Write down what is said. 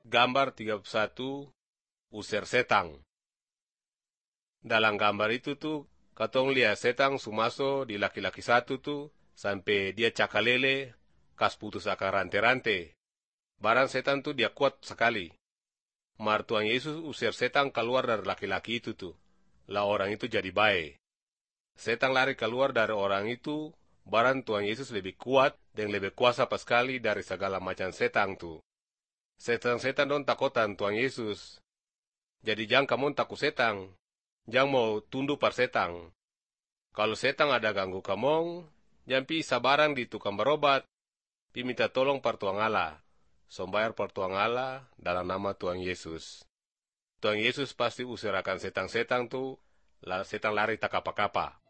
Gambar 31, usir setang. Dalam gambar itu tuh, katong lihat setang sumaso di laki-laki satu tuh, sampai dia cakalele, kas putus akar rante-rante. Barang setan tuh dia kuat sekali. Mar Tuhan Yesus usir setang keluar dari laki-laki itu tuh. Lah orang itu jadi baik. Setan lari keluar dari orang itu, barang Tuhan Yesus lebih kuat dan lebih kuasa sekali dari segala macam setan tuh. Setan-setan don takutan Tuhan Yesus. Jadi jangan kamu takut setan. Jangan mau tunduk par setan. Kalau setan ada ganggu kamu, jangan pi sabarang di tukang berobat. Pi minta tolong par Tuhan Allah. Sombayar par Tuhan Allah dalam nama Tuhan Yesus. Tuhan Yesus pasti usirakan setan-setan tuh, lah setan lari tak apa-apa.